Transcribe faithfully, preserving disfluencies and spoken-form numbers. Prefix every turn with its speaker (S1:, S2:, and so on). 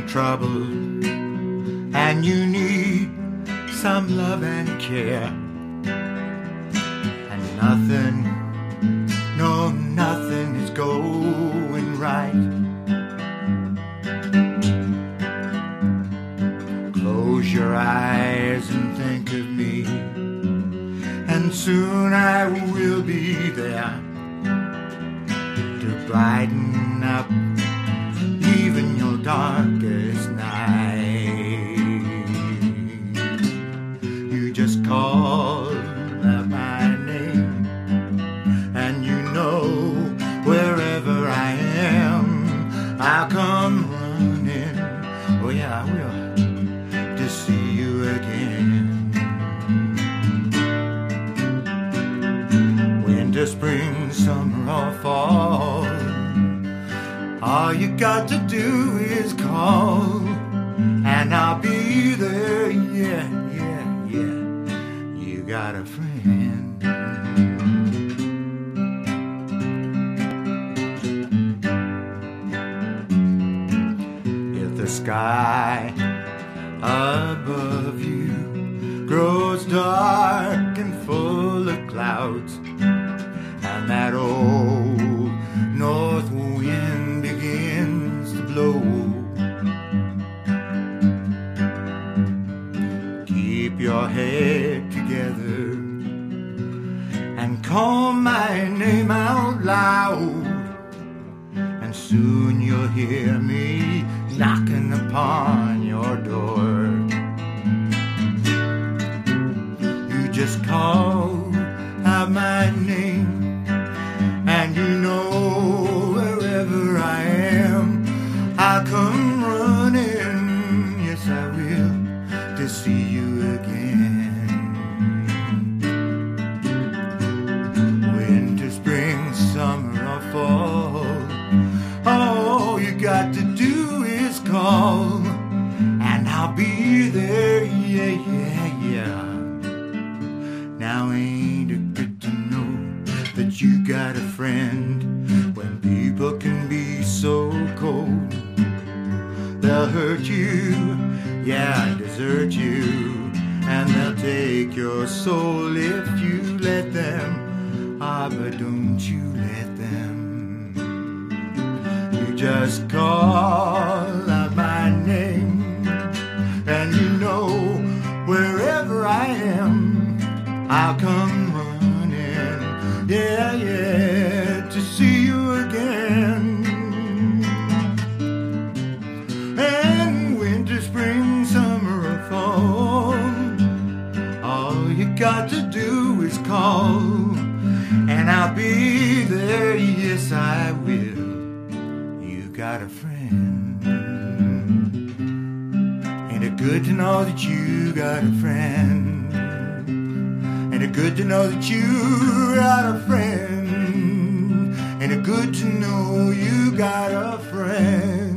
S1: troubled and you need some love and care, and nothing, no, nothing is going right. Close your eyes and think of me, and soon I will be there to brighten up even your darkest night. You just call out my name, and you know wherever I am, I'll come running. Oh yeah, I will, to see you again. Winter, spring, summer or fall, all you got to do is call, and I'll be there, yeah, yeah, yeah. You got a friend. If the sky above you grows dark and full of clouds, and that old north wind begins to blow, keep your head together and call my name out loud, and soon you'll hear me knocking upon your door. You just call out my name, and you know wherever I am, I'll come running, yes I will, to see you again. Winter, spring, summer or fall, all you got to do is call, and I'll be there, yeah, yeah, yeah. Now ain't it good to know that you got a friend when people can be so cold? They'll hurt you, yeah, desert you, and they'll take your soul if you let them. Ah, but don't you let them. You just call out my name, and you know wherever I am, I'll come running, yeah, yeah, to see you again. And winter, spring, summer or fall, all you got to do is call, and I'll be there, yes I will. You got a friend. Ain't it good to know that you got a friend? Ain't it good to know that you got a friend? Ain't it good to know you got a friend?